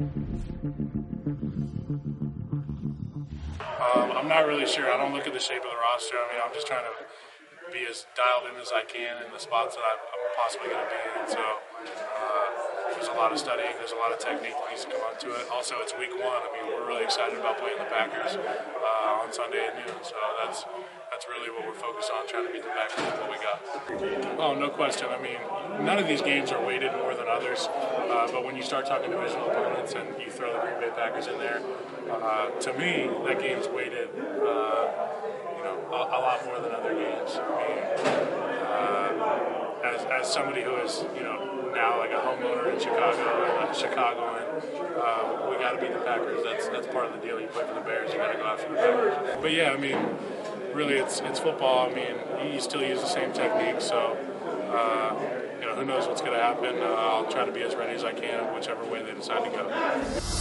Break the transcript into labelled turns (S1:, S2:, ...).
S1: I'm not really sure. I don't look at the shape of the roster. I mean, I'm just trying to be as dialed in as I can in the spots that I'm possibly going to be in. So there's a lot of studying. There's a lot of technique that needs to come onto it. Also, it's week 1. I mean, we're really excited about playing the Packers on Sunday at noon. So that's really what we're focused on, trying to beat the Packers with what we got. Oh, no question. I mean, none of these games are weighted more than others. But when you start talking divisional opponents and you throw the Green Bay Packers in there, to me, that game's weighted a lot more than other games. I mean, as somebody who is, now like a homeowner in Chicago and a Chicagoan, we got to beat the Packers. That's part of the deal. You play for the Bears, you got to go after the Packers. But yeah, I mean, really, it's football. I mean, you still use the same technique, so who knows what's going to happen. I'll try to be as ready as I can, whichever way they decide to go.